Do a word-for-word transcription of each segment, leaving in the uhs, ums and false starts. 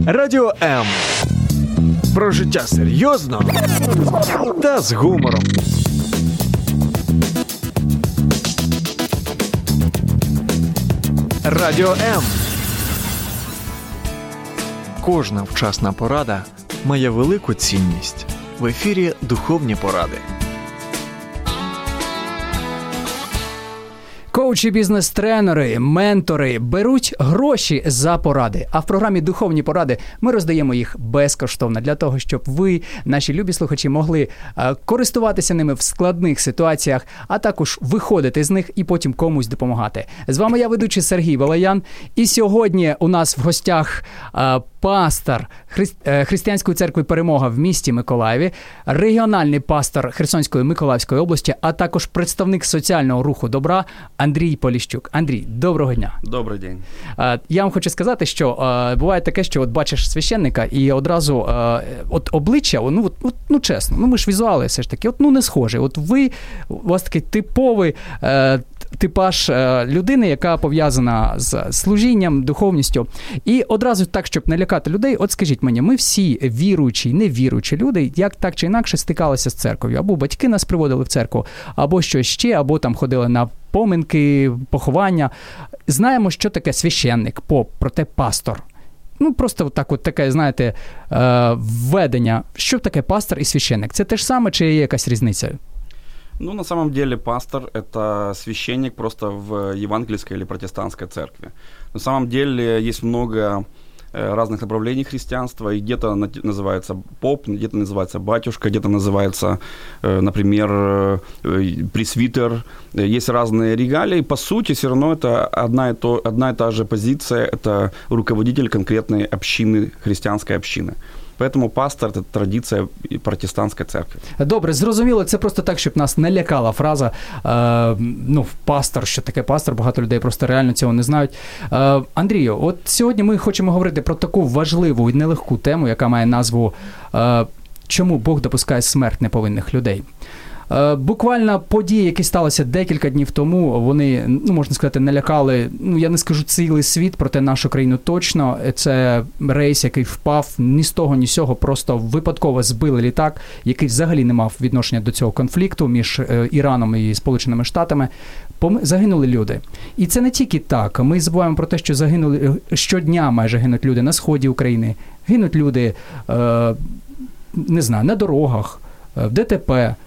Радіо М. Про життя серйозно та з гумором. Радіо М. Кожна вчасна порада має велику цінність. В ефірі духовні поради. Коучі, бізнес-тренери, ментори беруть гроші за поради. А в програмі «Духовні поради» ми роздаємо їх безкоштовно для того, щоб ви, наші любі слухачі, могли е, користуватися ними в складних ситуаціях, а також виходити з них і потім комусь допомагати. З вами я, ведучий Сергій Балаян. І сьогодні у нас в гостях е, пастор Хри... е, Християнської церкви «Перемога» в місті Миколаєві, регіональний пастор Херсонської Миколаївської області, а також представник соціального руху добра Андрій Поліщук. Андрій, доброго дня. Добрий день. Я вам хочу сказати, що е, буває таке, що от бачиш священника і одразу е, от обличчя, ну, от, ну чесно, ну ми ж візуали все ж таки, от ну не схоже. От ви, у вас такий типовий е, типаж е, людини, яка пов'язана з служінням, духовністю. І одразу так, щоб не лякати людей, от скажіть мені, ми всі віруючі, невіруючі люди, як так чи інакше стикалися з церков'ю. Або батьки нас приводили в церкву, або щось ще, або там ходили на поминки, поховання. Знаємо, що таке священник, поп, проте пастор. Ну, просто так от таке, знаєте, введення. Що таке пастор і священник? Це те ж саме, чи є якась різниця? Ну, на самом деле, пастор – это священник просто в евангельской или протестантской церкви. На самом деле, есть много разных направлений христианства, и где-то называется поп, где-то называется батюшка, где-то называется, например, пресвитер. Есть разные регалии. По сути, все равно это одна и, то, одна и та же позиция, это руководитель конкретной общины, христианской общины. Поэтому пастор – це традиція протестантської церкви. Добре, зрозуміло, це просто так, щоб нас не лякала фраза, е, ну, пастор, що таке пастор, багато людей просто реально цього не знають. Е, Андрію, от сьогодні ми хочемо говорити про таку важливу і нелегку тему, яка має назву е, «Чому Бог допускає смерть неповинних людей?». Буквально події, які сталися декілька днів тому, вони, ну, можна сказати, налякали, ну, я не скажу цілий світ, проте нашу країну точно. Це рейс, який впав ні з того, ні з сього, просто випадково збили літак, який взагалі не мав відношення до цього конфлікту між Іраном і Сполученими Штатами. Загинули люди. І це не тільки так. Ми забуваємо про те, що загинули, щодня майже гинуть люди на сході України, гинуть люди, е, не знаю, на дорогах, в ДТП.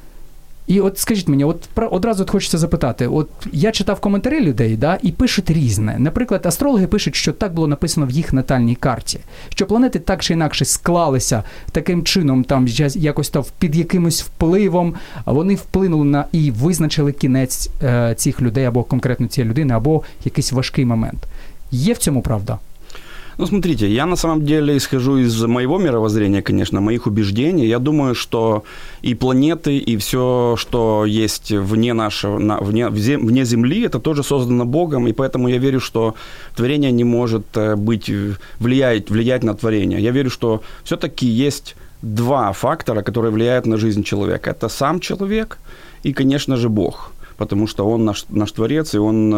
І от скажіть мені, от одразу от хочеться запитати, от я читав коментарі людей, да, і пишуть різне. Наприклад, астрологи пишуть, що так було написано в їх натальній карті, що планети так чи інакше склалися таким чином, там якось там під якимось впливом, вони вплинули на і визначили кінець е, цих людей, або конкретно цієї людини, або якийсь важкий момент. Є в цьому правда? Ну, смотрите, я на самом деле исхожу из моего мировоззрения, конечно, моих убеждений. Я думаю, что и планеты, и все, что есть вне нашего, на, вне, вне Земли, это тоже создано Богом, и поэтому я верю, что творение не может быть, влиять, влиять на творение. Я верю, что все-таки есть два фактора, которые влияют на жизнь человека. Это сам человек и, конечно же, Бог, потому что он наш, наш Творец, и он,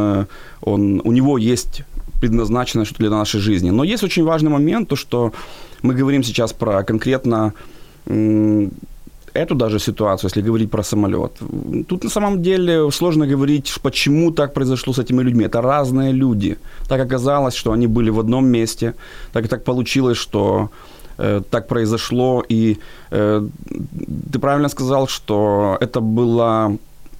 он, у него есть предназначено что-то для нашей жизни. Но есть очень важный момент, то, что мы говорим сейчас про конкретно м, эту даже ситуацию, если говорить про самолет. Тут на самом деле сложно говорить, почему так произошло с этими людьми. Это разные люди. Так оказалось, что они были в одном месте. Так так получилось, что э, так произошло. И э, ты правильно сказал, что это была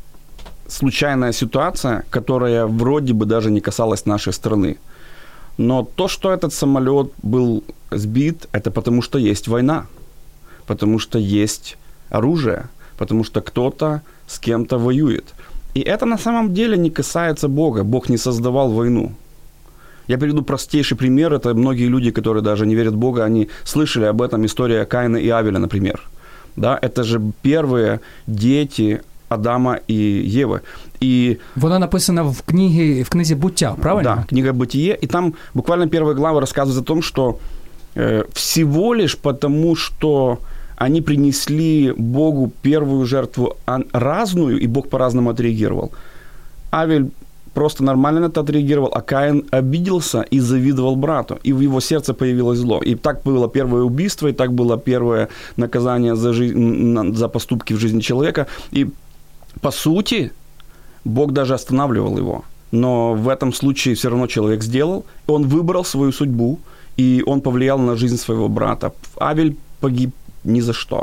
случайная ситуация, которая вроде бы даже не касалась нашей страны. Но то, что этот самолет был сбит, это потому что есть война, потому что есть оружие, потому что кто-то с кем-то воюет. И это на самом деле не касается Бога. Бог не создавал войну. Я приведу простейший пример. Это многие люди, которые даже не верят в Бога, они слышали об этом, история Каина и Авеля, например. Да, это же первые дети Адама і Єви. І вона написана в книге, в книзі «Буття», правильно? Да, книга «Бытие». И там буквально первая глава рассказывает о том, что э, всего лишь потому, что они принесли Богу первую жертву разную, и Бог по-разному отреагировал. Авель просто нормально на это отреагировал, а Каин обиделся и завидовал брату, и в его сердце появилось зло. И так было первое убийство, и так было первое наказание за, жизнь, за поступки в жизни человека. И, по сути, Бог даже останавливал его. Но в этом случае все равно человек сделал, он выбрал свою судьбу, и он повлиял на жизнь своего брата. Авель погиб ни за что,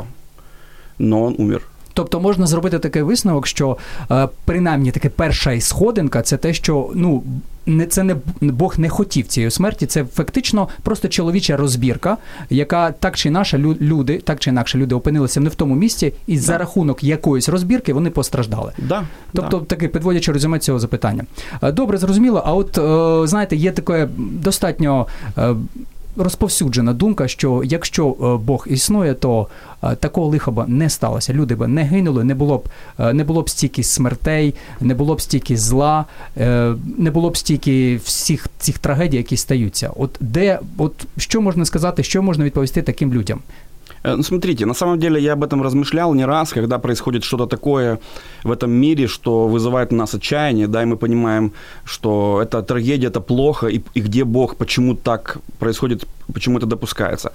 но он умер. Тобто можна зробити такий висновок, що е, принаймні таки перша сходинка – це те, що ну, не, це не, Бог не хотів цієї смерті, це фактично просто чоловіча розбірка, яка так чи інакше люди, так чи інакше люди опинилися не в тому місці, і да. за рахунок якоїсь розбірки вони постраждали. Да, тобто, да. таки підводячи резюме цього запитання. Добре, зрозуміло. А от, е, знаєте, є таке достатньо... Е, розповсюджена думка, що якщо Бог існує, то такого лиха б не сталося. Люди б не гинули, не було б, не було б стільки смертей, не було б стільки зла, не було б стільки всіх цих трагедій, які стаються. От де, от що можна сказати, що можна відповісти таким людям? Ну, смотрите, на самом деле я об этом размышлял не раз, когда происходит что-то такое в этом мире, что вызывает у нас отчаяние, да, и мы понимаем, что это трагедия, это плохо, и, и где Бог, почему так происходит, почему это допускается.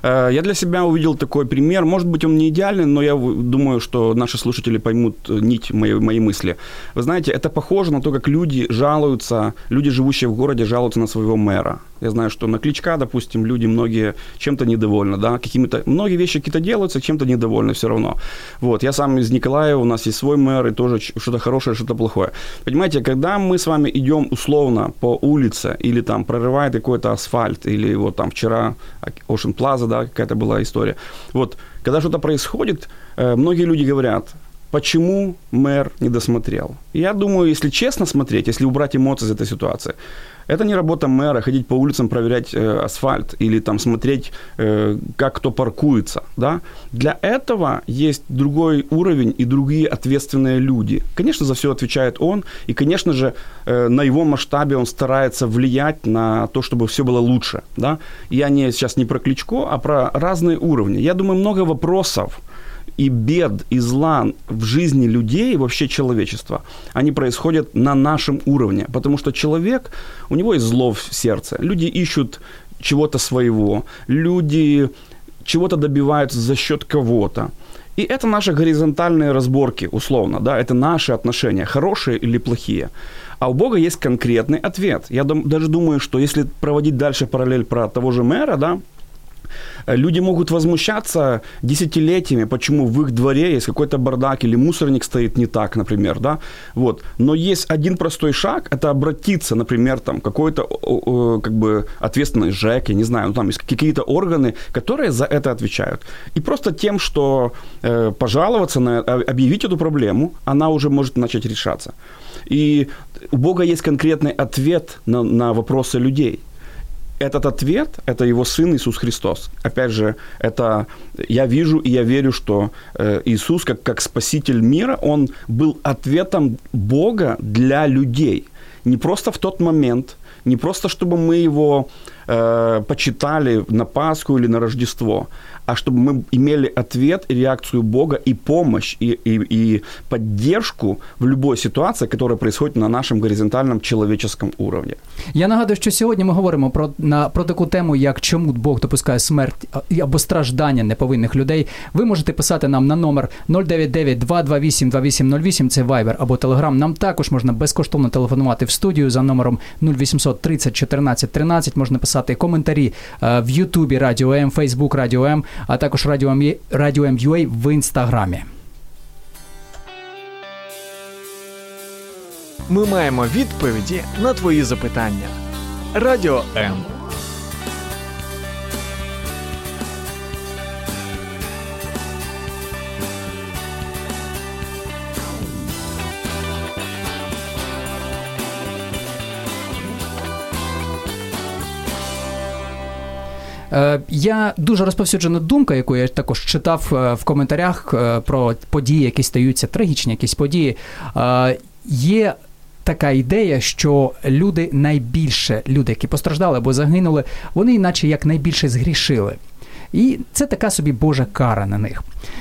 Я для себя увидел такой пример, может быть, он не идеальный, но я думаю, что наши слушатели поймут нить моей, моей мысли. Вы знаете, это похоже на то, как люди жалуются, люди, живущие в городе, жалуются на своего мэра. Я знаю, что на Кличка, допустим, люди многие чем-то недовольны, да, какими-то, многие вещи какие-то делаются, чем-то недовольны все равно. Вот, я сам из Николаева, у нас есть свой мэр, и тоже что-то хорошее, что-то плохое. Понимаете, когда мы с вами идем условно по улице, или там прорывает какой-то асфальт, или вот там вчера Ocean Plaza, да, какая-то была история. Вот, когда что-то происходит, многие люди говорят, почему мэр не досмотрел. Я думаю, если честно смотреть, если убрать эмоции из этой ситуации, это не работа мэра ходить по улицам, проверять э, асфальт или там смотреть, э, как кто паркуется. Да? Для этого есть другой уровень и другие ответственные люди. Конечно, за все отвечает он, и, конечно же, э, на его масштабе он старается влиять на то, чтобы все было лучше. Да? Я не, сейчас не про Кличко, а про разные уровни. Я думаю, много вопросов и бед, и зла в жизни людей, вообще человечества, они происходят на нашем уровне. Потому что человек, у него есть зло в сердце. Люди ищут чего-то своего. Люди чего-то добиваются за счет кого-то. И это наши горизонтальные разборки, условно. Да? Это наши отношения, хорошие или плохие. А у Бога есть конкретный ответ. Я дум- даже думаю, что если проводить дальше параллель про того же мэра, да, люди могут возмущаться десятилетиями, почему в их дворе есть какой-то бардак или мусорник стоит не так, например, да, вот. Но есть один простой шаг, это обратиться, например, там, какой-то, как бы, ответственный ЖЭК, я не знаю, ну, там есть какие-то органы, которые за это отвечают. И просто тем, что э, пожаловаться на, объявить эту проблему, она уже может начать решаться. И у Бога есть конкретный ответ на, на вопросы людей. Этот ответ – это его Сын Иисус Христос. Опять же, это я вижу и я верю, что Иисус, как, как Спаситель мира, Он был ответом Бога для людей. Не просто в тот момент, не просто, чтобы мы Его э, почитали на Пасху или на Рождество, а чтобы мы имели ответ и реакцию Бога, и помощь, и, и, и поддержку в любой ситуации, которая происходит на нашем горизонтальном человеческом уровне. Я нагадую, що сьогодні ми говоримо про, на, про таку тему, як чому Бог допускає смерть або страждання неповинних людей. Ви можете писати нам на номер нуль дев'ять дев'ять два два вісім два вісім нуль вісім, це Viber або Telegram. Нам також можна безкоштовно телефонувати в студію за номером нуль вісімсот тридцять чотирнадцять тринадцять. Можна писати коментарі в Ютубі Радіо М, Фейсбук Радіо М, а також Радіо М, Радіо М ю а в Інстаграмі. Ми маємо відповіді на твої запитання. Радіо М. Я дуже розповсюджена думка, яку я також читав в коментарях про події, які стаються, трагічні якісь події. Є така ідея, що люди найбільше, люди, які постраждали або загинули, вони іначе як найбільше згрішили. І це така собі Божа кара на них.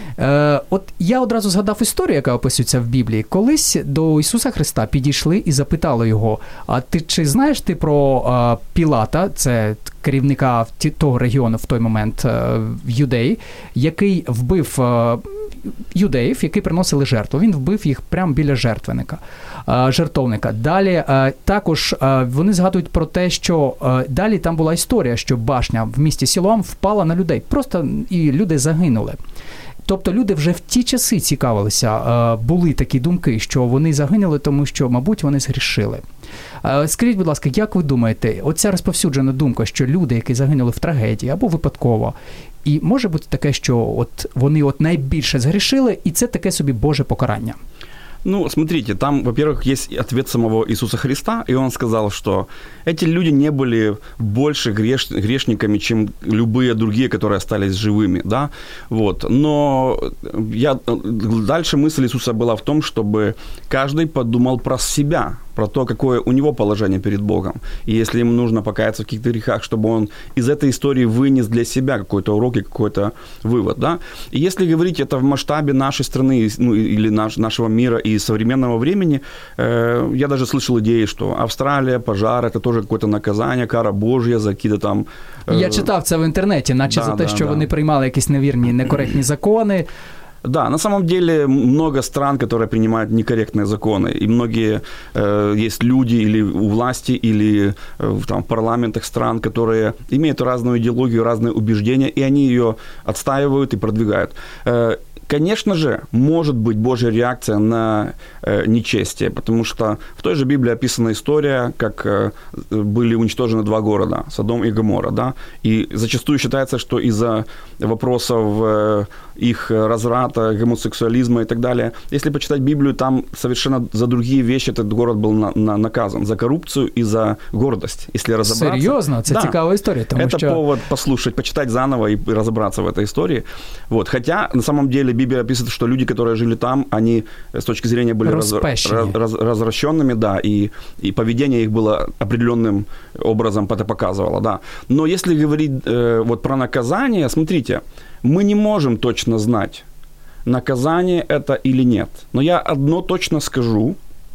Е, от я одразу згадав історію, яка описується в Біблії. Колись до Ісуса Христа підійшли і запитали його, а ти чи знаєш ти про е, Пілата, це керівника того регіону в той момент е, в Юдеї, який вбив е, юдеїв, які приносили жертву. Він вбив їх прямо біля жертвенника, е, жертовника. Далі е, також е, вони згадують про те, що е, далі там була історія, що башня в місті Сілоам впала на людей. Просто і люди загинули. Тобто люди вже в ті часи цікавилися, були такі думки, що вони загинули, тому що, мабуть, вони згрішили. Скажіть, будь ласка, як ви думаєте, оця розповсюджена думка, що люди, які загинули в трагедії або випадково, і може бути таке, що от вони от найбільше згрішили, і це таке собі Боже покарання? Ну, смотрите, там, во-первых, есть ответ самого Иисуса Христа, и Он сказал, что эти люди не были больше греш... грешниками, чем любые другие, которые остались живыми, да, вот. Но я... дальше мысль Иисуса была в том, чтобы каждый подумал про себя, про то, какое у него положение перед Богом. И если ему нужно покаяться в каких-то грехах, чтобы он из этой истории вынес для себя какой-то урок и какой-то вывод, да. И если говорить это в масштабе нашей страны, ну, или наш, нашего мира и современного времени, э, я даже слышал идеи, что Австралия, пожар, это тоже какое-то наказание, кара Божья за какие-то там... Э... Я читав це в інтернеті, наче да, за те, да, що да. вони приймали якісь невірні, некоректні закони. Да, на самом деле много стран, которые принимают некорректные законы, и многие э, есть люди или у власти, или э, там, в парламентах стран, которые имеют разную идеологию, разные убеждения, и они ее отстаивают и продвигают. Э, Конечно же, может быть Божья реакция на э, нечестие, потому что в той же Библии описана история, как э, были уничтожены два города, Содом и Гоморра, да, и зачастую считается, что из-за вопросов э, их разврата, гомосексуализма и так далее, если почитать Библию, там совершенно за другие вещи этот город был на, на, наказан, за коррупцию и за гордость, если разобраться. Серьезно? Это да, цікава история. Это что... повод послушать, почитать заново и разобраться в этой истории. Вот. Хотя, на самом деле, Библия описывает, что люди, которые жили там, они с точки зрения были раз, раз, раз, развращенными, да, и, и поведение их было определенным образом это показывало, да. Но если говорить э, вот про наказание, смотрите, мы не можем точно знать, наказание это или нет. Но я одно точно скажу,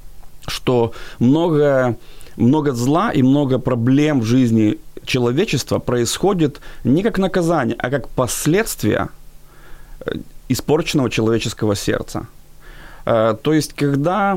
что много, много зла и много проблем в жизни человечества происходит не как наказание, а как последствия испорченного человеческого сердца. То есть, когда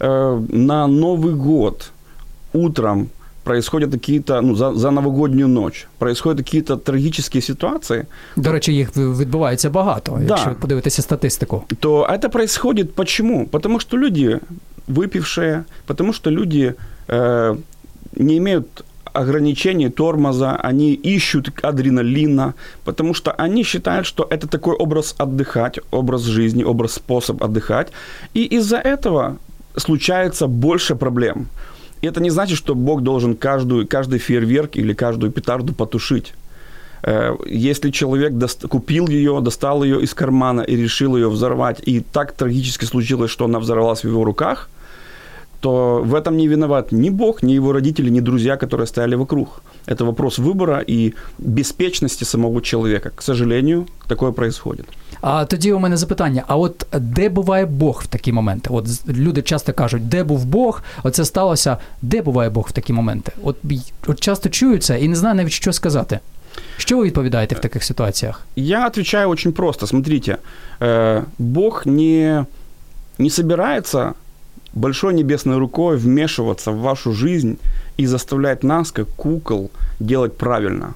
на Новый год утром происходят какие-то, ну, за, за новогоднюю ночь, происходят какие-то трагические ситуации. До речі, їх відбувається багато, да, якщо подивитися статистику. То это происходит почему? Потому что люди выпившие, потому что люди э, не имеют ограничений, тормоза, они ищут адреналина, потому что они считают, что это такой образ отдыхать, образ жизни, образ способ отдыхать. И из-за этого случается больше проблем. И это не значит, что Бог должен каждую, каждый фейерверк или каждую петарду потушить. Если человек дост- купил ее, достал ее из кармана и решил ее взорвать, и так трагически случилось, что она взорвалась в его руках, то в этом не виноват ни Бог, ни его родители, ни друзья, которые стояли вокруг. Это вопрос выбора и беспечности самого человека. К сожалению, такое происходит. А тоді у мене запитання, а от де буває Бог в такі моменти? От люди часто кажуть, де був Бог, оце сталося, де буває Бог в такі моменти? От, от часто чуються і не знаю навіть, що сказати. Что вы відповідаєте в таких ситуациях? Я отвечаю очень просто. Смотрите, Бог не, не собирается большой небесной рукой вмешиваться в вашу жизнь и заставлять нас, как кукол, делать правильно.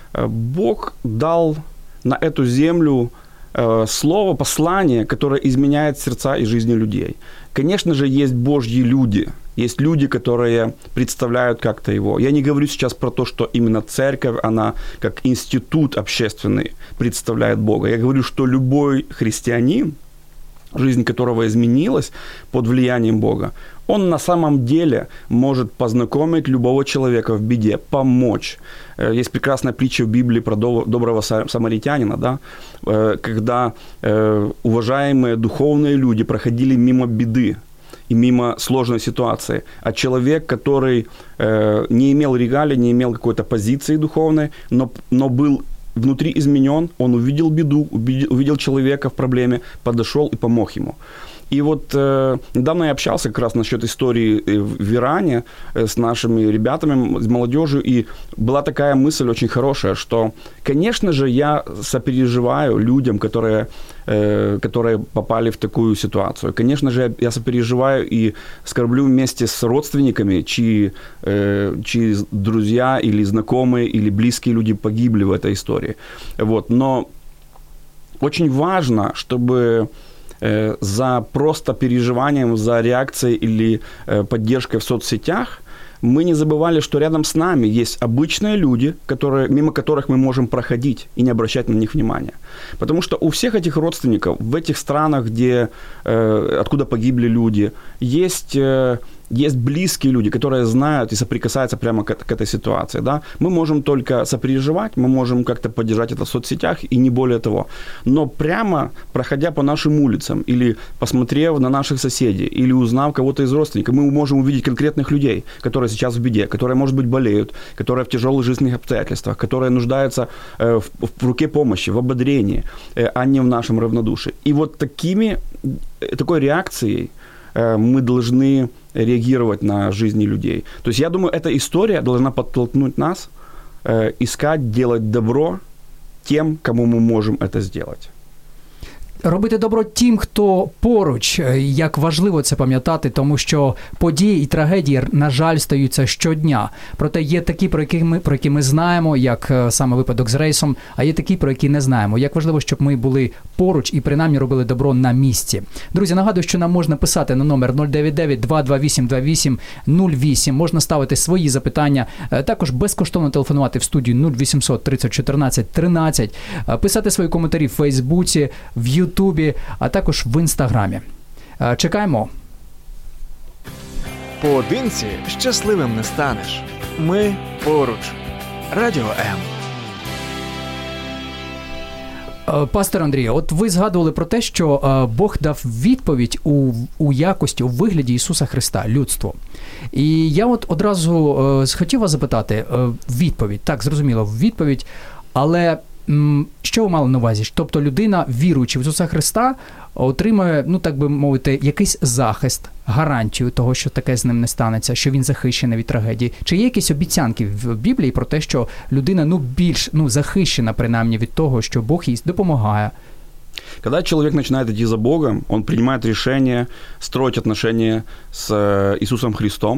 Бог дал на эту землю слово, послание, которое изменяет сердца и жизни людей. Конечно же, есть Божьи люди, есть люди, которые представляют как-то его. Я не говорю сейчас про то, что именно церковь, она как институт общественный представляет Бога. Я говорю, что любой христианин, жизнь которого изменилась под влиянием Бога, он на самом деле может познакомить любого человека в беде, помочь. Есть прекрасная притча в Библии про доброго самаритянина, да, когда уважаемые духовные люди проходили мимо беды и мимо сложной ситуации, а человек, который не имел регалий, не имел какой-то позиции духовной, но, но был внутри изменен, он увидел беду, увидел, увидел человека в проблеме, подошел и помог ему. И вот э, недавно я общался как раз насчет истории в Иране э, с нашими ребятами, с молодежью, и была такая мысль очень хорошая, что, конечно же, я сопереживаю людям, которые, э, которые попали в такую ситуацию. Конечно же, я сопереживаю и скорблю вместе с родственниками, чьи, э, чьи друзья или знакомые, или близкие люди погибли в этой истории. Вот. Но очень важно, чтобы за просто переживанием, за реакцией или поддержкой в соцсетях мы не забывали, что рядом с нами есть обычные люди, которые, мимо которых мы можем проходить и не обращать на них внимания. Потому что у всех этих родственников в этих странах, где, откуда погибли люди, есть... Есть близкие люди, которые знают и соприкасаются прямо к, к этой ситуации. Да? Мы можем только сопереживать, мы можем как-то поддержать это в соцсетях и не более того. Но прямо проходя по нашим улицам или посмотрев на наших соседей или узнав кого-то из родственников, мы можем увидеть конкретных людей, которые сейчас в беде, которые, может быть, болеют, которые в тяжелых жизненных обстоятельствах, которые нуждаются э, в, в руке помощи, в ободрении, э, а не в нашем равнодушии. И вот такими, такой реакцией э, мы должны реагировать на жизни людей. То есть я думаю, эта история должна подтолкнуть нас э, искать, делать добро тем, кому мы можем это сделать. Робити добро тим, хто поруч, як важливо це пам'ятати, тому що події і трагедії, на жаль, стаються щодня. Проте є такі, про які ми, про які ми знаємо, як саме випадок з рейсом, а є такі, про які не знаємо. Як важливо, щоб ми були поруч і принаймні робили добро на місці. Друзі, нагадую, що нам можна писати на номер нуль дев'ять дев'ять два два вісім два вісім нуль вісім, можна ставити свої запитання, також безкоштовно телефонувати в студію нуль вісімсот тридцять чотирнадцять тринадцять, писати свої коментарі в Фейсбуці, в Ютубі, Ютубі, а також в Інстаграмі. Чекаємо. Поодинці щасливим не станеш. Ми поруч. Радіо М. Пастор Андрію, от ви згадували про те, що Бог дав відповідь у, у якості, у вигляді Ісуса Христа, людству. І я от одразу хотів вас запитати, відповідь, так, зрозуміло, відповідь, але що ви мали на увазі? Тобто людина, віруючи в Ісуса Христа, отримує, ну так би мовити, якийсь захист, гарантію того, що таке з ним не станеться, що він захищений від трагедії. Чи є якісь обіцянки в Біблії про те, що людина ну більш ну захищена принаймні від того, що Бог їй допомагає? Когда человек начинает идти за Богом, он принимает решение строить отношения с Иисусом Христом,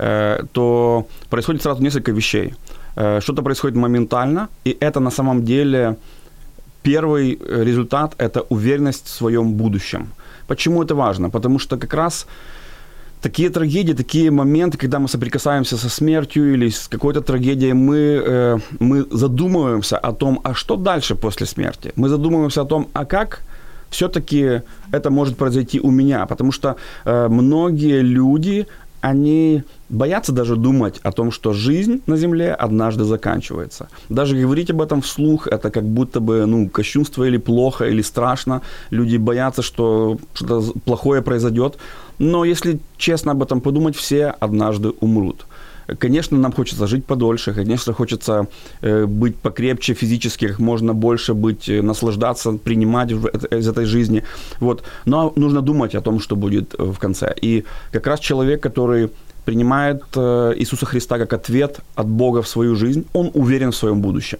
то происходит сразу несколько вещей. Что-то происходит моментально, и это на самом деле первый результат – это уверенность в своем будущем. Почему это важно? Потому что как раз такие трагедии, такие моменты, когда мы соприкасаемся со смертью или с какой-то трагедией, мы, мы задумываемся о том, а что дальше после смерти? Мы задумываемся о том, а как все-таки это может произойти у меня? Потому что многие люди, они боятся даже думать о том, что жизнь на земле однажды заканчивается. Даже говорить об этом вслух, это как будто бы, ну, кощунство или плохо, или страшно. Люди боятся, что что-то плохое произойдет. Но если честно об этом подумать, все однажды умрут. Конечно, нам хочется жить подольше, конечно, хочется быть покрепче физически, как можно больше быть, наслаждаться, принимать из этой жизни. Вот. Но нужно думать о том, что будет в конце. И как раз человек, который принимает Иисуса Христа как ответ от Бога в свою жизнь, он уверен в своем будущем.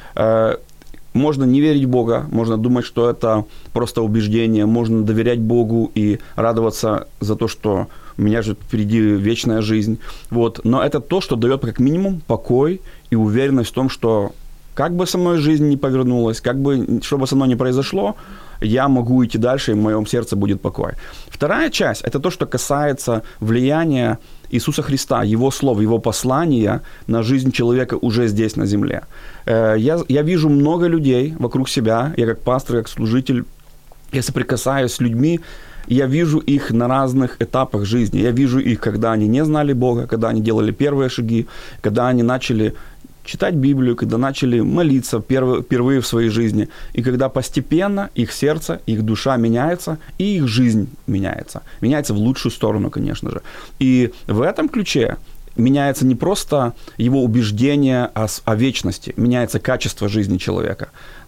Можно не верить в Бога, можно думать, что это просто убеждение, можно доверять Богу и радоваться за то, что у меня же впереди вечная жизнь. Вот. Но это то, что дает как минимум покой и уверенность в том, что как бы со мной жизнь не повернулась, как бы, что бы со мной ни произошло, я могу идти дальше, и в моем сердце будет покой. Вторая часть – это то, что касается влияния Иисуса Христа, Его слов, Его послания на жизнь человека уже здесь, на земле. Я, я вижу много людей вокруг себя, я как пастор, как служитель, я соприкасаюсь с людьми, я вижу их на разных этапах жизни. Я вижу их, когда они не знали Бога, когда они делали первые шаги, когда они начали читать Библию, когда начали молиться впервые, впервые в своей жизни, и когда постепенно их сердце, их душа меняется, и их жизнь меняется. Меняется в лучшую сторону, конечно же. И в этом ключе меняется не просто его убеждение о, о вечности, меняется качество жизни человека.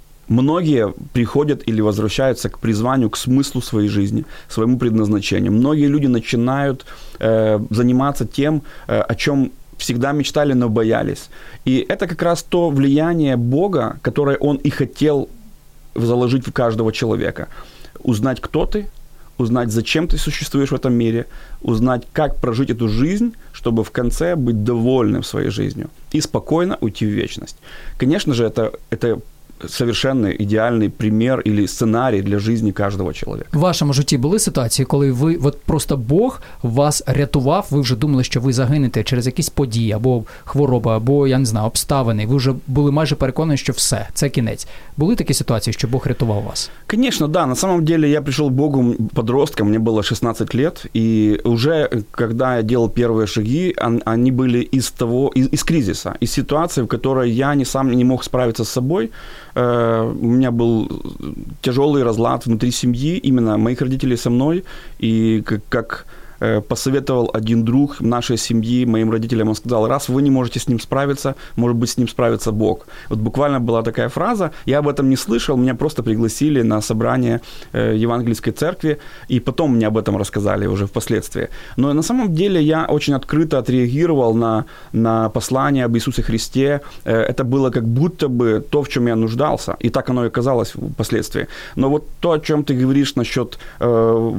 Многие приходят или возвращаются к призванию, к смыслу своей жизни, своему предназначению. Многие люди начинают э, заниматься тем, э, о чем всегда мечтали, но боялись. И это как раз то влияние Бога, которое Он и хотел заложить в каждого человека. Узнать, кто ты, узнать, зачем ты существуешь в этом мире, узнать, как прожить эту жизнь, чтобы в конце быть довольным своей жизнью и спокойно уйти в вечность. Конечно же, это, это совершенно ідеальний примір или сценарій для життя кожного чоловіка. В вашому житті були ситуації, коли ви, от просто Бог вас рятував, ви вже думали, що ви загинете через якісь події, або хвороба, або, я не знаю, обставини, ви вже були майже переконані, що все, це кінець. Були такі ситуації, що Бог рятував вас? Конечно, да. На самом деле я пришел к Богу подростком, мне было шестнадцать лет, и уже когда я делал первые шаги, они были из того, из, из кризиса, из ситуации, в которой я не сам не мог справиться с собой. У меня был тяжелый разлад внутри семьи, именно моих родителей со мной, и как, как посоветовал один друг нашей семьи, моим родителям, он сказал: раз вы не можете с ним справиться, может быть, с ним справится Бог. Вот буквально была такая фраза, я об этом не слышал, меня просто пригласили на собрание Евангельской церкви, и потом мне об этом рассказали уже впоследствии. Но на самом деле я очень открыто отреагировал на, на послание об Иисусе Христе. Это было как будто бы то, в чем я нуждался, и так оно и оказалось впоследствии. Но вот то, о чем ты говоришь насчет э,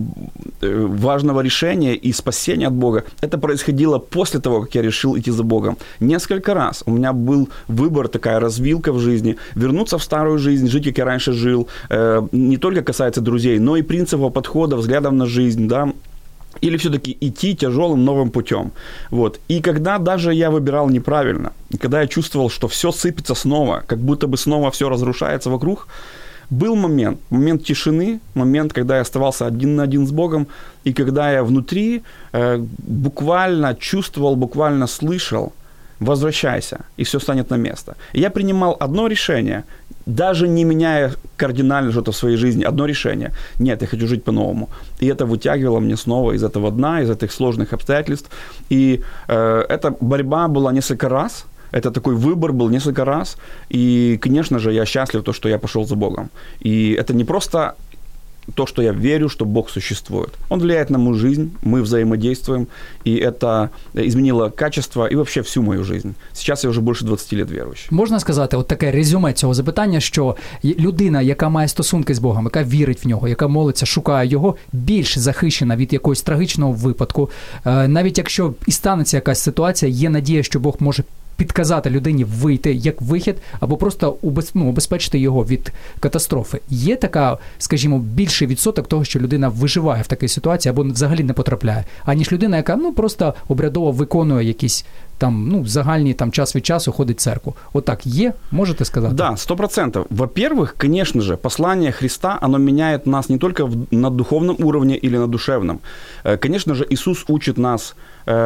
важного решения и спасения от Бога, это происходило после того, как я решил идти за Богом. Несколько раз у меня был выбор, такая развилка в жизни, вернуться в старую жизнь, жить, как я раньше жил, э, не только касается друзей, но и принципов подхода, взглядов на жизнь, да, или все-таки идти тяжелым новым путем. Вот. И когда даже я выбирал неправильно, когда я чувствовал, что все сыпется снова, как будто бы снова все разрушается вокруг, был момент, момент тишины, момент, когда я оставался один на один с Богом, и когда я внутри э, буквально чувствовал, буквально слышал: возвращайся, и все станет на место. И я принимал одно решение, даже не меняя кардинально что-то в своей жизни, одно решение. Нет, я хочу жить по-новому. И это вытягивало меня снова из этого дна, из этих сложных обстоятельств. И э, эта борьба была несколько раз. Это такой выбор был несколько раз. И, конечно же, я счастлив, то, что я пошел за Богом. И это не просто то, что я верю, что Бог существует. Он влияет на мою жизнь, мы взаимодействуем, и это изменило качество и вообще всю мою жизнь. Сейчас я вже більше двадцять лет віруючий. Можна сказати, от таке резюме цього запитання, що людина, яка має стосунки з Богом, яка вірить в нього, яка молиться, шукає його, більш захищена від якогось трагічного випадку. Навіть якщо і станеться якась ситуація, є надія, що Бог може підказати людині вийти як вихід, або просто ну, убезпечити його від катастрофи. Є така, скажімо, більший відсоток того, що людина виживає в такій ситуації, або взагалі не потрапляє, аніж людина, яка ну, просто обрядово виконує якісь там, ну, загальний там, час від часу ходить в церкву. Вот так є, можете сказати? Да, сто процентов. Во-первых, конечно же, послание Христа, оно меняет нас не только в, на духовном уровне или на душевном. Конечно же, Иисус учит нас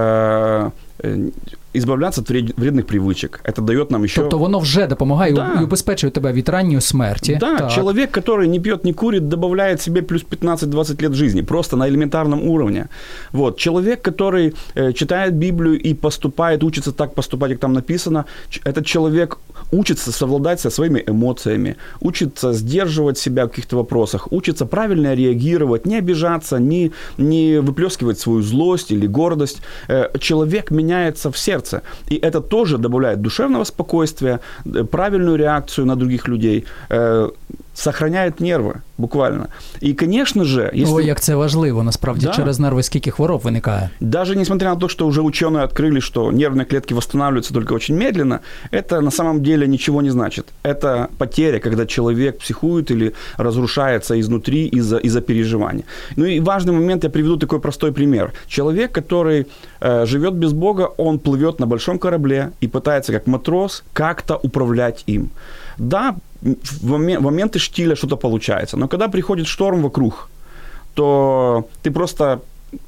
э, избавляться от вредных привычек. Это дает нам еще... Тобто воно вже допомагає да. і убезпечує тебе від ранньої смерті. Да, так. Человек, который не пьет, не курит, добавляет себе плюс пятнадцать-двадцать лет жизни, просто на элементарном уровне. Вот. Человек, который э, читает Библию и поступает, учится так поступать, как там написано, этот человек учится совладать со своими эмоциями, учится сдерживать себя в каких-то вопросах, учится правильно реагировать, не обижаться, не, не выплескивать свою злость или гордость. Э, человек меняется в сердце. И это тоже добавляет душевного спокойствия, правильную реакцию на других людей, э, сохраняет нервы, буквально. І, конечно же... Если... О, як це важливо, насправді, да. через нерви скільки хвороб виникає. Даже несмотря на то, что уже ученые открыли, что нервные клетки восстанавливаются только очень медленно, это на самом деле ничего не значит. Это потеря, когда человек психует или разрушается изнутри из-за, из-за переживаний. Ну и важный момент, я приведу такой простой пример. Человек, который э, живет без Бога, он плывет на большом корабле и пытается, как матрос, как-то управлять им. Да, в моменты штиля что-то получается, но когда приходит шторм вокруг, то ты просто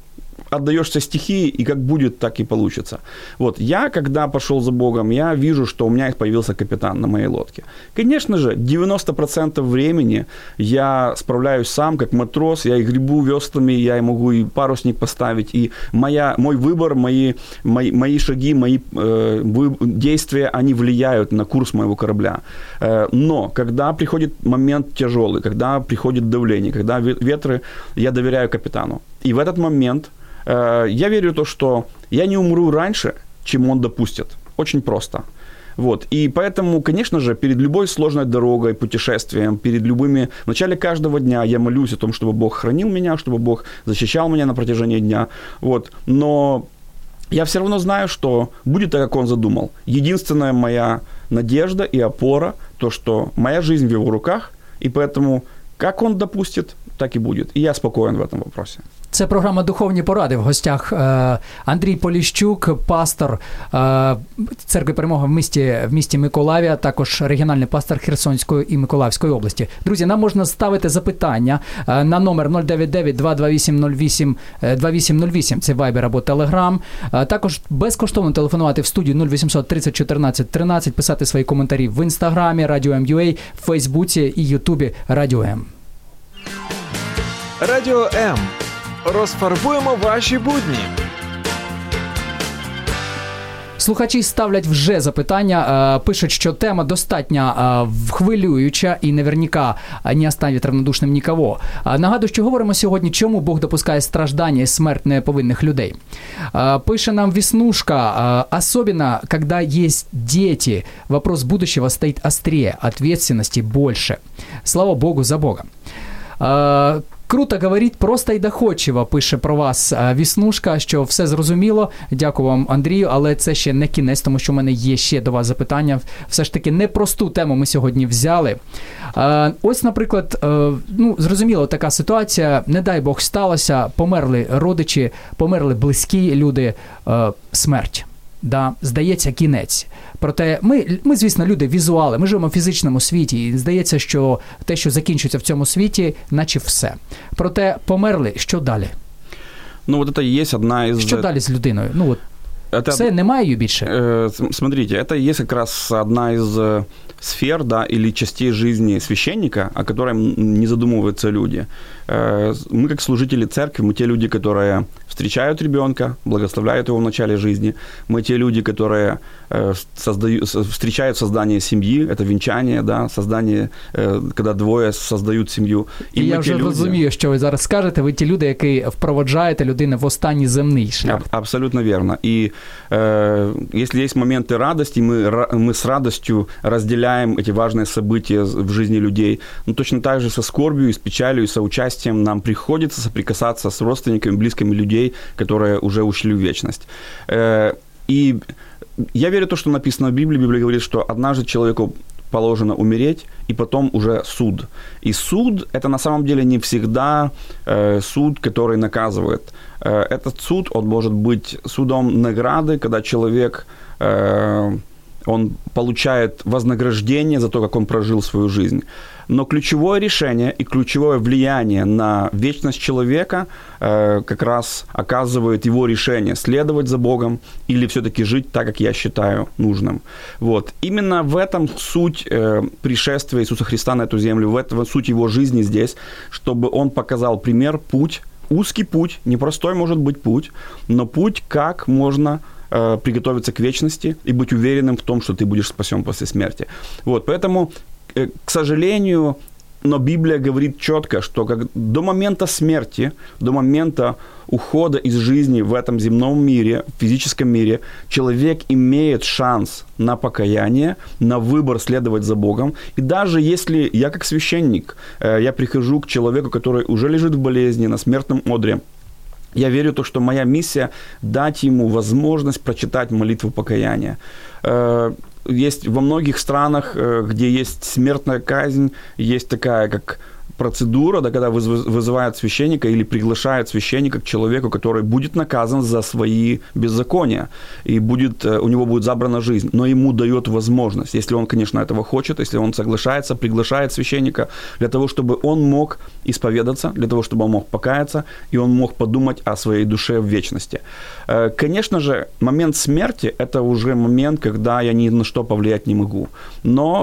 отдаешься стихии, и как будет, так и получится. Вот, я, когда пошел за Богом, я вижу, что у меня появился капитан на моей лодке. Конечно же, девяносто процентов времени я справляюсь сам, как матрос, я и гребу веслами, я могу и парусник поставить, и моя, мой выбор, мои, мои, мои шаги, мои э, вы, действия, они влияют на курс моего корабля. Э, но, когда приходит момент тяжелый, когда приходит давление, когда ветры, я доверяю капитану. И в этот момент э, я верю в то, что я не умру раньше, чем он допустит. Очень просто. Вот. И поэтому, конечно же, перед любой сложной дорогой, путешествием, перед любыми... В начале каждого дня я молюсь о том, чтобы Бог хранил меня, чтобы Бог защищал меня на протяжении дня. Вот. Но я все равно знаю, что будет так, как Он задумал. Единственная моя надежда и опора, то, что моя жизнь в Его руках, и поэтому, как Он допустит, так и будет. І я спокоєн в цьому вопросі. Це програма «Духовні поради». В гостях е, Андрій Поліщук, пастор е, Церкви Перемога в місті, в місті Миколаїві, а також регіональний пастор Херсонської і Миколаївської області. Друзі, нам можна ставити запитання е, на номер нуль дев'ять дев'ять два два вісім нуль вісім два вісім нуль вісім, це Viber або Telegram. Е, також безкоштовно телефонувати в студію нуль вісімсот тридцять чотирнадцять тринадцять, писати свої коментарі в Інстаграмі Радіо М.ЮА, в Фейсбуці і Ютубі Радіо М. Радіо М. Розфарбуємо ваші будні. Слухачі ставлять вже запитання, пишуть, що тема достатньо хвилююча і наверняка не оставить равнодушним нікого. Нагадую, що говоримо сьогодні, чому Бог допускає страждання і смерть неповинних людей. Пише нам Веснушка, особенно, когда есть дети, вопрос будущего стоит острее, ответственности больше. Слава Богу за Бога. Круто говорить, просто і доходчиво, пише про вас Віснушка, що все зрозуміло. Дякую вам, Андрію, але це ще не кінець, тому що в мене є ще до вас запитання. Все ж таки, непросту тему ми сьогодні взяли. Ось, наприклад, ну, зрозуміло, така ситуація, не дай Бог сталося, померли родичі, померли близькі люди, смерть. Да, здається, кінець. Проте ми, ми, звісно, люди візуали, ми живемо в фізичному світі, і здається, що те, що закінчується в цьому світі, наче все. Проте померли, що далі? Ну, от це є одна із... Що далі з людиною? Ну, от, это... все, немає її більше? Э, смотрите, это есть как раз одна из сфер, да, или частей жизни священника, о которой не задумываются люди. Э, мы, как служители церкви, мы те люди, которые встречают ребенка, благословляют его в начале жизни. Мы те люди, которые э, создают, встречают создание семьи, это венчание, да, создание, э, когда двоє создают сім'ю. І, і я вже люди... розумію, що ви зараз скажете, ви ті люди, які впроваджаєте людину в останній земний шлях. Абсолютно верно. И э, если есть моменты радости, мы, мы с радостью разделяем эти важные события в жизни людей. Но точно так же со скорбью, и с печалью, и соучастием нам приходится соприкасаться с родственниками, близкими людей, которые уже ушли в вечность. И я верю в то, что написано в Библии. Библия говорит, что однажды человеку положено умереть, и потом уже суд. И суд – это на самом деле не всегда суд, который наказывает. Этот суд, он может быть судом награды, когда человек... он получает вознаграждение за то, как он прожил свою жизнь. Но ключевое решение и ключевое влияние на вечность человека э, как раз оказывает его решение, следовать за Богом или все-таки жить так, как я считаю нужным. Вот. Именно в этом суть э, пришествия Иисуса Христа на эту землю, в этом суть его жизни здесь, чтобы он показал пример, путь, узкий путь, непростой может быть путь, но путь, как можно приготовиться к вечности и быть уверенным в том, что ты будешь спасен после смерти. Вот, поэтому, к сожалению, но Библия говорит четко, что как до момента смерти, до момента ухода из жизни в этом земном мире, в физическом мире, человек имеет шанс на покаяние, на выбор следовать за Богом. И даже если я как священник, я прихожу к человеку, который уже лежит в болезни, на смертном одре, я верю в то, что моя миссия – дать ему возможность прочитать молитву покаяния. Есть во многих странах, где есть смертная казнь, есть такая, как процедура, да, когда вызывают священника или приглашают священника к человеку, который будет наказан за свои беззакония, и будет, у него будет забрана жизнь, но ему дает возможность, если он, конечно, этого хочет, если он соглашается, приглашает священника для того, чтобы он мог исповедаться, для того, чтобы он мог покаяться, и он мог подумать о своей душе в вечности. Конечно же, момент смерти – это уже момент, когда я ни на что повлиять не могу, но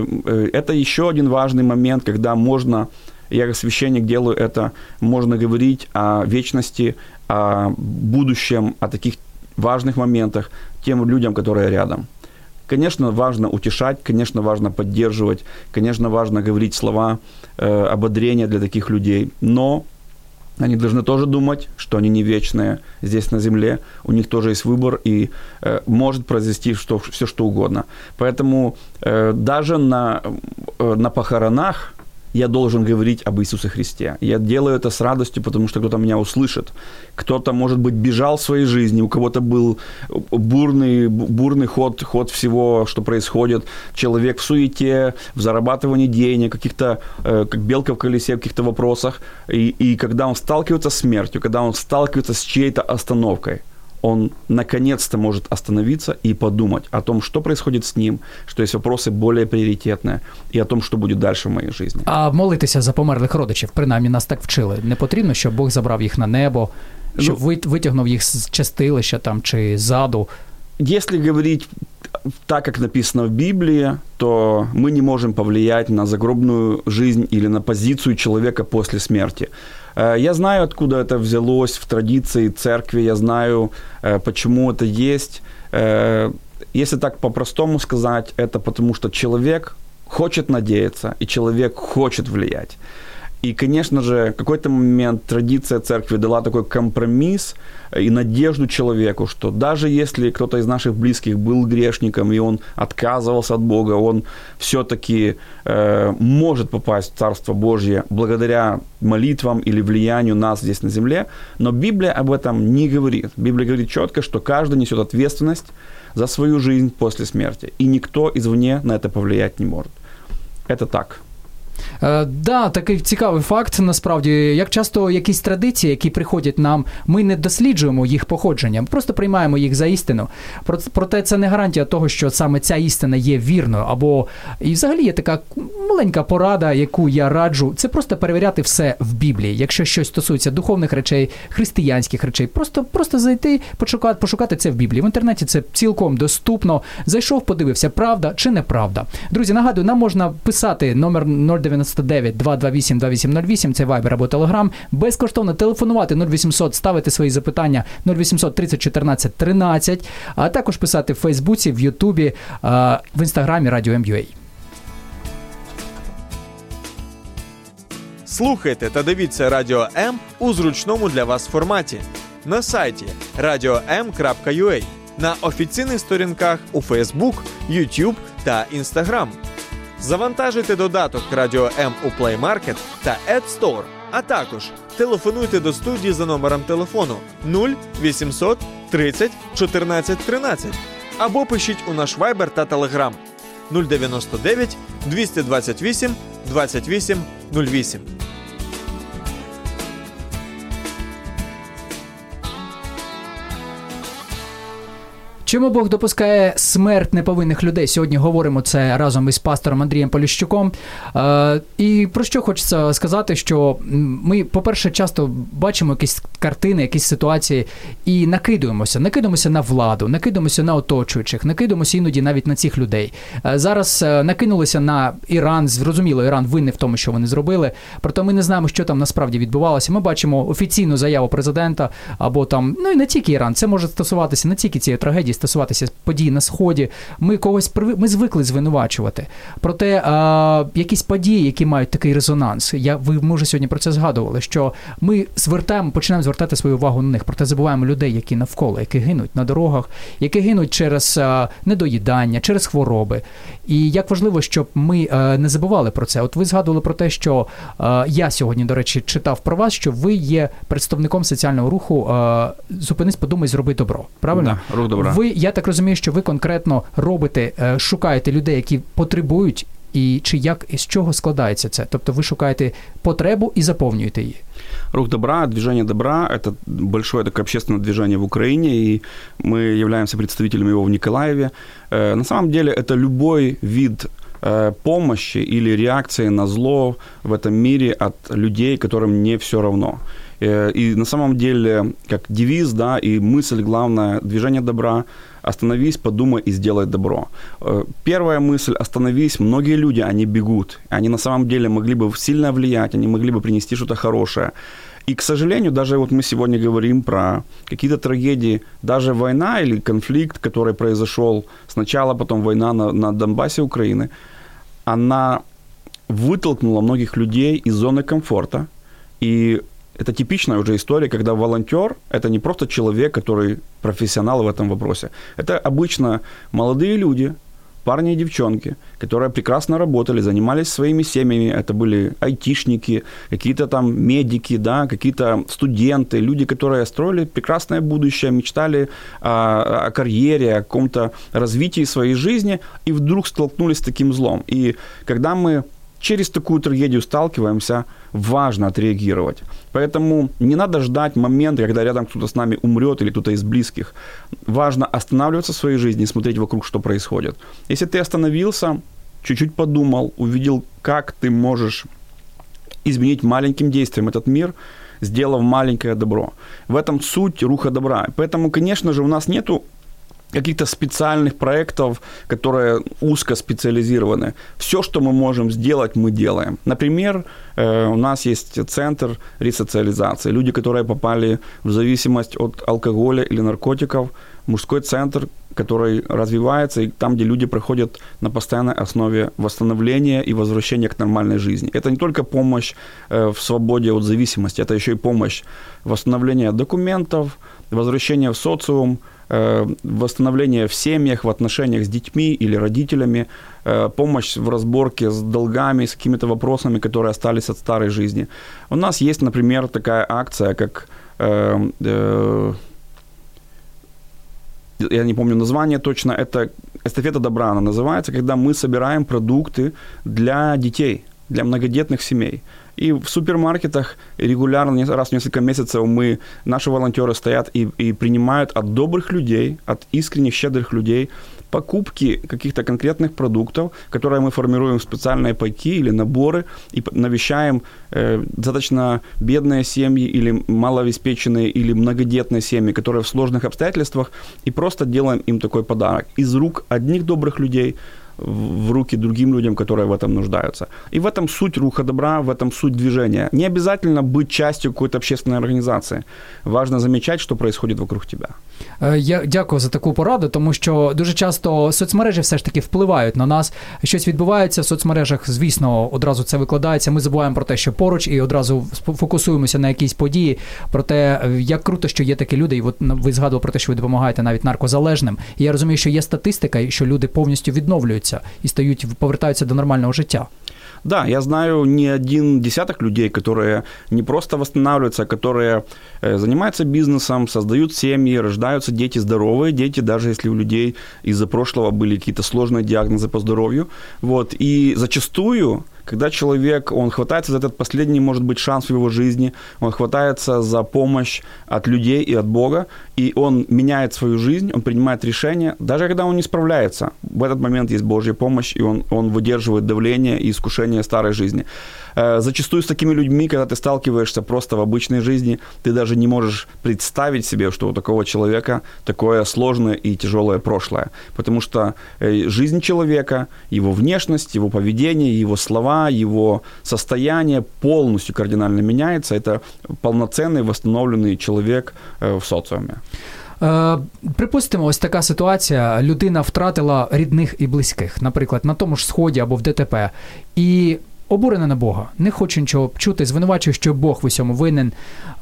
это еще один важный момент, когда можно, я как священник делаю это, можно говорить о вечности, о будущем, о таких важных моментах тем людям, которые рядом. Конечно, важно утешать, конечно, важно поддерживать, конечно, важно говорить слова э, ободрения для таких людей, но они должны тоже думать, что они не вечные здесь на земле, у них тоже есть выбор, и э, может произойти что, все, что угодно. Поэтому э, даже на, э, на похоронах я должен говорить об Иисусе Христе. Я делаю это с радостью, потому что кто-то меня услышит. Кто-то, может быть, бежал в своей жизни, у кого-то был бурный, бурный ход, ход всего, что происходит. Человек в суете, в зарабатывании денег, каких-то, э, как белка в колесе, в каких-то вопросах. И, и когда он сталкивается с смертью, когда он сталкивается с чьей-то остановкой, он наконец-то может остановиться и подумать о том, что происходит с ним, что есть вопросы более приоритетные, и о том, що буде далі в моїй житті. А молитися за померлих родичів, принаймні нас так вчили. Не потрібно, щоб Бог забрав їх на небо, щоб ну, витягнув їх з чистилища там чи заду. Если говорить так, как написано в Библии, то мы не можем повлиять на загробную жизнь или на позицию человека после смерти. Я знаю, откуда это взялось в традиции церкви, я знаю, почему это есть. Если так по-простому сказать, это потому что человек хочет надеяться, и человек хочет влиять. И, конечно же, в какой-то момент традиция церкви дала такой компромисс и надежду человеку, что даже если кто-то из наших близких был грешником, и он отказывался от Бога, он все-таки э, может попасть в Царство Божье благодаря молитвам или влиянию нас здесь на земле, но Библия об этом не говорит. Библия говорит четко, что каждый несет ответственность за свою жизнь после смерти, и никто извне на это повлиять не может. Это так. Е, да, такий цікавий факт, насправді, як часто якісь традиції, які приходять нам, ми не досліджуємо їх походження, ми просто приймаємо їх за істину. Проте це не гарантія того, що саме ця істина є вірною, або і взагалі є така маленька порада, яку я раджу, це просто перевіряти все в Біблії. Якщо щось стосується духовних речей, християнських речей, просто, просто зайти, пошукати, пошукати це в Біблії. В інтернеті це цілком доступно. Зайшов, подивився, правда чи неправда. Друзі, нагадую, нам можна писати номер нуль дев'яносто дев'ять два два вісім два вісім нуль вісім, це Viber або Telegram, безкоштовно телефонувати нуль вісімсот, ставити свої запитання нуль вісімсот тридцять чотирнадцять тринадцять, а також писати в Фейсбуці, в Ютубі, в Інстаграмі Радіо М ю А. Слухайте та дивіться Радіо М у зручному для вас форматі. На сайті радіо ем крапка ю а, на офіційних сторінках у Facebook, YouTube та Instagram. Завантажуйте додаток Радіо М у Play Market та App Store, а також телефонуйте до студії за номером телефону нуль вісімсот тридцять чотирнадцять тринадцять або пишіть у наш Viber та Telegram нуль дев'яносто дев'ять двісті двадцять вісім двадцять вісім нуль вісім. Чому Бог допускає смерть неповинних людей? Сьогодні говоримо це разом із пастором Андрієм Поліщуком. Е, і про що хочеться сказати, що ми, по-перше, часто бачимо якісь картини, якісь ситуації і накидуємося. Накидуємося на владу, накидуємося на оточуючих, накидуємося іноді навіть на цих людей. Е, зараз накинулися на Іран, зрозуміло, Іран винний в тому, що вони зробили, проте ми не знаємо, що там насправді відбувалося. Ми бачимо офіційну заяву президента, або там, ну і не тільки Іран, це може стосуватися не тільки цієї трагедії, стосуватися подій на Сході. Ми когось ми звикли звинувачувати. Проте а, якісь події, які мають такий резонанс, я, ви, ми вже сьогодні про це згадували, що ми звертаємо, починаємо звертати свою увагу на них, проте забуваємо людей, які навколо, які гинуть на дорогах, які гинуть через а, недоїдання, через хвороби. І як важливо, щоб ми а, не забували про це. От ви згадували про те, що а, я сьогодні, до речі, читав про вас, що ви є представником соціального руху а, «Зупинись, подумай, зроби добро». Правильно? Да, рух добра. Ви, я так розумію, що ви конкретно робите, шукаєте людей, які потребують І чи як, з чого складається це? Тобто ви шукаєте потребу і заповнюєте її? Рух добра, движение добра – это большое такое общественное движение в Украине, и мы являемся представителями его в Николаеве. На самом деле это любой вид помощи или реакции на зло в этом мире от людей, которым не все равно. И на самом деле, как девиз, да, и мысль главная, движение добра – остановись, подумай и сделай добро. Первая мысль – остановись. Многие люди, они бегут. Они на самом деле могли бы сильно влиять, они могли бы принести что-то хорошее. И, к сожалению, даже вот мы сегодня говорим про какие-то трагедии, даже война или конфликт, который произошел сначала, потом война на, на Донбассе Украины, она вытолкнула многих людей из зоны комфорта. И это типичная уже история, когда волонтер – это не просто человек, который профессионал в этом вопросе. Это обычно молодые люди, парни и девчонки, которые прекрасно работали, занимались своими семьями. Это были айтишники, какие-то там медики, да, какие-то студенты, люди, которые строили прекрасное будущее, мечтали о, о карьере, о каком-то развитии своей жизни, и вдруг столкнулись с таким злом. И когда мы через такую трагедию сталкиваемся, важно отреагировать. Поэтому не надо ждать момента, когда рядом кто-то с нами умрет или кто-то из близких. Важно останавливаться в своей жизни и смотреть вокруг, что происходит. Если ты остановился, чуть-чуть подумал, увидел, как ты можешь изменить маленьким действием этот мир, сделав маленькое добро. В этом суть руха добра. Поэтому, конечно же, у нас нету каких-то специальных проектов, которые узкоспециализированы. Все, что мы можем сделать, мы делаем. Например, у нас есть центр ресоциализации. Люди, которые попали в зависимость от алкоголя или наркотиков, мужской центр, который развивается, и там, где люди проходят на постоянной основе восстановления и возвращения к нормальной жизни. Это не только помощь в свободе от зависимости, это еще и помощь восстановления документов, возвращения в социум, восстановление в семьях, в отношениях с детьми или родителями, помощь в разборке с долгами, с какими-то вопросами, которые остались от старой жизни. У нас есть, например, такая акция, как, э, э, я не помню название точно, это «Эстафета добра» она называется, когда мы собираем продукты для детей, для многодетных семей. И в супермаркетах регулярно, раз в несколько месяцев мы, наши волонтеры стоят и, и принимают от добрых людей, от искренних, щедрых людей покупки каких-то конкретных продуктов, которые мы формируем в специальные пайки или наборы и навещаем э, достаточно бедные семьи или малообеспеченные или многодетные семьи, которые в сложных обстоятельствах, и просто делаем им такой подарок из рук одних добрых людей в руки другим людям, которые в этом нуждаются. И в этом суть руха добра, в этом суть движения. Не обязательно быть частью какой-то общественной организации. Важно замечать, что происходит вокруг тебя. Я дякую за таку пораду, тому що дуже часто соцмережі все ж таки впливають на нас. Щось відбувається в соцмережах, звісно, одразу це викладається. Ми забуваємо про те, що поруч, і одразу фокусуємося на якісь події. Про те, як круто, що є такі люди. І от ви згадували про те, що ви допомагаєте навіть наркозалежним. І я розумію, що є статистика, що люди повністю відновлюються і стають, повертаються до нормального життя. Да, я знаю не один десяток людей, которые не просто восстанавливаются, а которые занимаются бизнесом, создают семьи, рождаются дети здоровые, дети, даже если у людей из-за прошлого были какие-то сложные диагнозы по здоровью. Вот. И зачастую, когда человек, он хватается за этот последний, может быть, шанс в его жизни, он хватается за помощь от людей и от Бога, и он меняет свою жизнь, он принимает решения, даже когда он не справляется, в этот момент есть Божья помощь, и он, он выдерживает давление и искушение старой жизни. Зачастую с такими людьми, когда ты сталкиваешься просто в обычной жизни, ты даже не можешь представить себе, что у такого человека такое сложное и тяжелое прошлое. Потому что жизнь человека, его внешность, его поведение, его слова, его состояние полностью кардинально меняется. Это полноценный, восстановленный человек в социуме. Припустимо, ось така ситуація. Людина втратила рідних і близьких, наприклад, на тому ж Сході або в ДТП. І обурена на Бога, не хоче нічого чути, звинувачує, що Бог в усьому винен.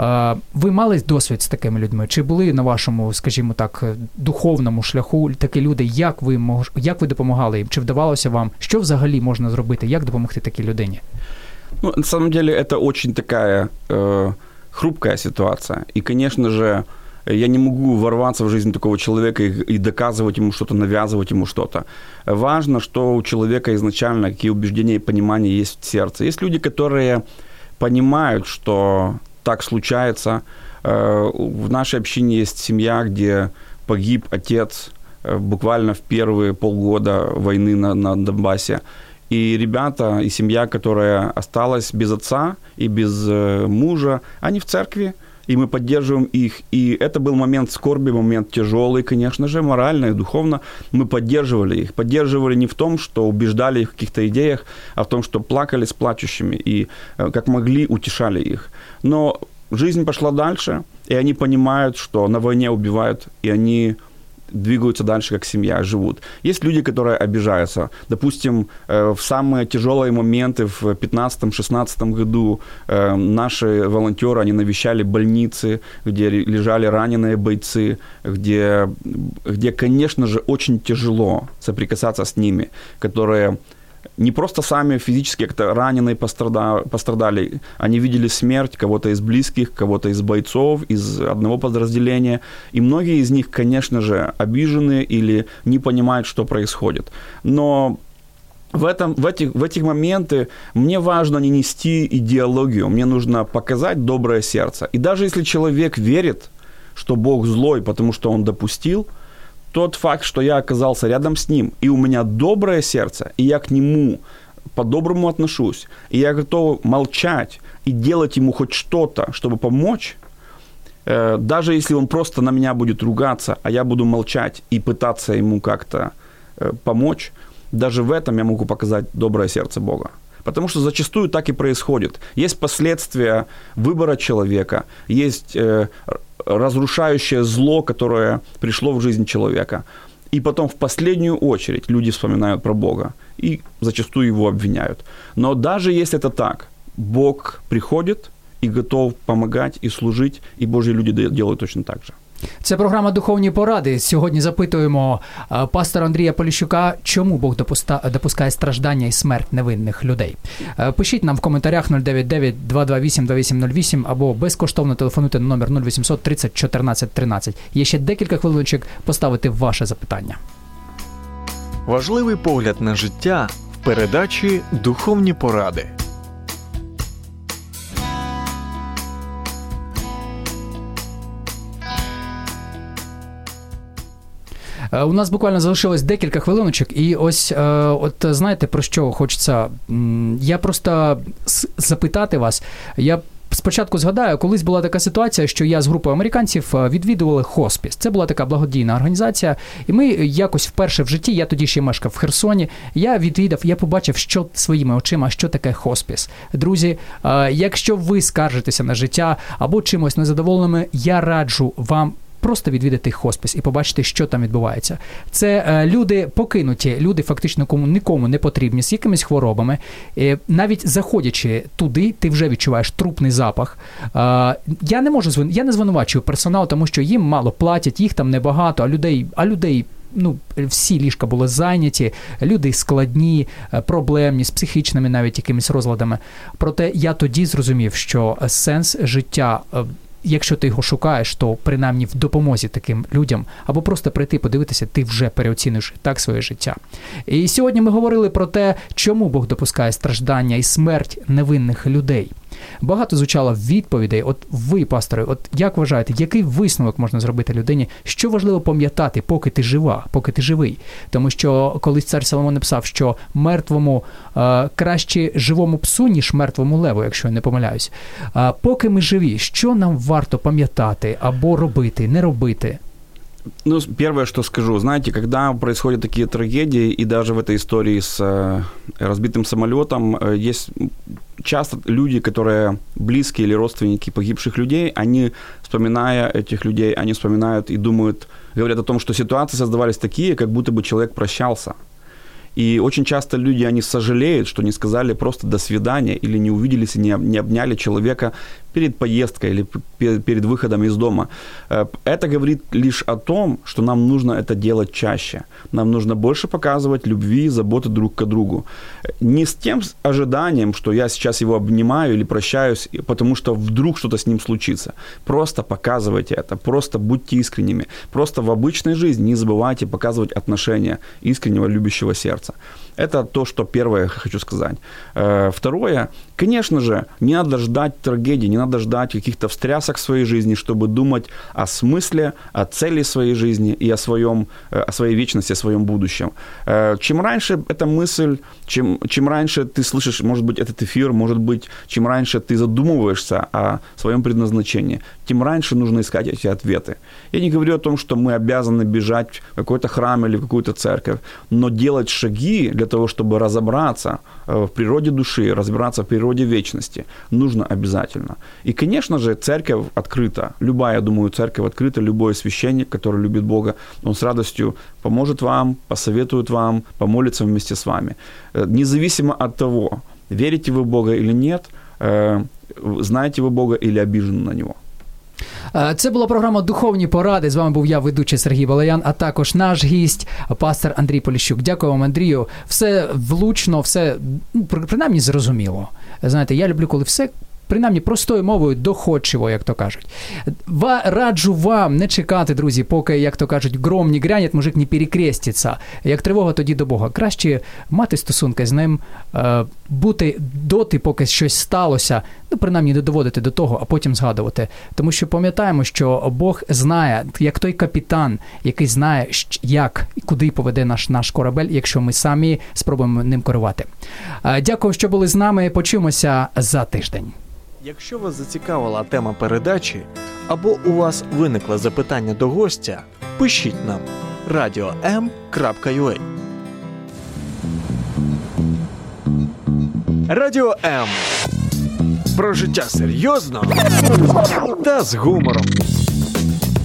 Ви мали досвід з такими людьми? Чи були на вашому, скажімо так, духовному шляху такі люди? Як ви, мож... як ви допомагали їм? Чи вдавалося вам? Що взагалі можна зробити? Як допомогти такій людині? Ну, на самом деле, это очень такая э, хрупкая ситуация. И, конечно же, Я не могу ворваться в жизнь такого человека и, и доказывать ему что-то, навязывать ему что-то. Важно, что у человека изначально какие убеждения и понимания есть в сердце. Есть люди, которые понимают, что так случается. В нашей общине есть семья, где погиб отец буквально в первые полгода войны на, на Донбассе. И ребята, и семья, которая осталась без отца и без мужа, они в церкви, и мы поддерживаем их. И это был момент скорби, момент тяжелый, конечно же, морально и духовно. Мы поддерживали их. Поддерживали не в том, что убеждали их в каких-то идеях, а в том, что плакали с плачущими и как могли утешали их. Но жизнь пошла дальше, и они понимают, что на войне убивают, и они двигаются дальше как семья, живут. Есть люди, которые обижаются. Допустим, в самые тяжелые моменты в пятнадцатом-шестнадцатом году наши волонтеры, они навещали больницы, где лежали раненые бойцы, где, где, конечно же, очень тяжело соприкасаться с ними, которые не просто сами физически как-то раненые пострадали, они видели смерть кого-то из близких, кого-то из бойцов, из одного подразделения. И многие из них, конечно же, обижены или не понимают, что происходит. Но в, этом, в, этих, в этих моменты мне важно не нести идеологию, мне нужно показать доброе сердце. И даже если человек верит, что Бог злой, потому что он допустил, тот факт, что я оказался рядом с ним, и у меня доброе сердце, и я к нему по-доброму отношусь, и я готов молчать и делать ему хоть что-то, чтобы помочь, э, даже если он просто на меня будет ругаться, а я буду молчать и пытаться ему как-то э, помочь, даже в этом я могу показать доброе сердце Бога. Потому что зачастую так и происходит. Есть последствия выбора человека, есть э, разрушающее зло, которое пришло в жизнь человека. И потом в последнюю очередь люди вспоминают про Бога и зачастую его обвиняют. Но даже если это так, Бог приходит и готов помогать и служить, и Божьи люди делают точно так же. Це програма «Духовні поради». Сьогодні запитуємо пастора Андрія Поліщука, чому Бог допуста, допускає страждання і смерть невинних людей. Пишіть нам в коментарях нуль дев'ять дев'ять два два вісім два вісім нуль вісім або безкоштовно телефонуйте на номер нуль вісімсот тридцять чотирнадцять тринадцять. Є ще декілька хвилиночок поставити ваше запитання. Важливий погляд на життя в передачі «Духовні поради». У нас буквально залишилось декілька хвилиночок, і ось, от знаєте, про що хочеться, я просто запитати вас, я спочатку згадаю, колись була така ситуація, що я з групою американців відвідували хоспіс. Це була така благодійна організація, і ми якось вперше в житті, я тоді ще мешкав в Херсоні, я відвідав, я побачив, що своїми очима, що таке хоспіс. Друзі, якщо ви скаржитеся на життя або чимось незадоволеними, я раджу вам просто відвідати хоспіс і побачити, що там відбувається. Це е, люди покинуті, люди фактично кому, нікому не потрібні, з якимись хворобами. Е, навіть заходячи туди, ти вже відчуваєш трупний запах. Е, я не можу звин... я не звинувачую персонал, тому що їм мало платять, їх там небагато, а людей, а людей ну, всі ліжка були зайняті, люди складні, проблемні, з психічними навіть якимись розладами. Проте я тоді зрозумів, що сенс життя, якщо ти його шукаєш, то принаймні в допомозі таким людям, або просто прийти подивитися, ти вже переоцінюєш так своє життя. І сьогодні ми говорили про те, чому Бог допускає страждання і смерть невинних людей. Багато звучало відповідей. От ви, пастори, от як вважаєте, який висновок можна зробити людині? Що важливо пам'ятати, поки ти жива, поки ти живий? Тому що колись цар Соломон написав, що мертвому е, краще живому псу, ніж мертвому леву, якщо я не помиляюсь. Е, поки ми живі, що нам варто пам'ятати або робити, не робити? Ну, первое, что скажу, знаете, когда происходят такие трагедии, и даже в этой истории с э, разбитым самолетом, э, есть часто люди, которые близкие или родственники погибших людей, они, вспоминая этих людей, они вспоминают и думают, говорят о том, что ситуации создавались такие, как будто бы человек прощался. И очень часто люди, они сожалеют, что не сказали просто «до свидания» или не увиделись и не обняли человека перед поездкой или перед выходом из дома. Это говорит лишь о том, что нам нужно это делать чаще. Нам нужно больше показывать любви и заботы друг к другу. Не с тем ожиданием, что я сейчас его обнимаю или прощаюсь, потому что вдруг что-то с ним случится. Просто показывайте это, просто будьте искренними. Просто в обычной жизни не забывайте показывать отношения искреннего любящего сердца. Это то, что первое хочу сказать. Второе, конечно же, не надо ждать трагедии, не надо ждать каких-то встрясок в своей жизни, чтобы думать о смысле, о цели своей жизни и о, своем, о своей вечности, о своем будущем. Чем раньше эта мысль, чем, чем раньше ты слышишь, может быть, этот эфир, может быть, чем раньше ты задумываешься о своем предназначении, тем раньше нужно искать эти ответы. Я не говорю о том, что мы обязаны бежать в какой-то храм или в какую-то церковь, но делать шаги для того, чтобы разобраться в природе души, разобраться в природе вечности, нужно обязательно. И, конечно же, церковь открыта. Любая, я думаю, церковь открыта, любой священник, который любит Бога, он с радостью поможет вам, посоветует вам, помолится вместе с вами. Независимо от того, верите вы в Бога или нет, знаете вы Бога или обижены на Него. Це була програма «Духовні поради». З вами був я, ведучий Сергій Балаян, а також наш гість, пастор Андрій Поліщук. Дякую вам, Андрію. Все влучно, все, ну, принаймні, зрозуміло. Знаєте, я люблю, коли все принаймні простою мовою, доходчиво, як то кажуть. Ва, раджу вам не чекати, друзі, поки, як то кажуть, гром не грянет, мужик не перекреститься. Як тривога, тоді до Бога. Краще мати стосунки з ним, е, бути доти, поки щось сталося, ну, принаймні, доводити до того, а потім згадувати. Тому що пам'ятаємо, що Бог знає, як той капітан, який знає, як і куди поведе наш, наш корабель, якщо ми самі спробуємо ним керувати. Е, дякую, що були з нами. Почуємося за тиждень. Якщо вас зацікавила тема передачі, або у вас виникло запитання до гостя, пишіть нам радіо ем крапка ю а. Радіо М. Про життя серйозно та з гумором.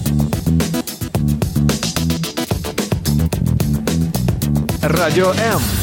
Радіо М.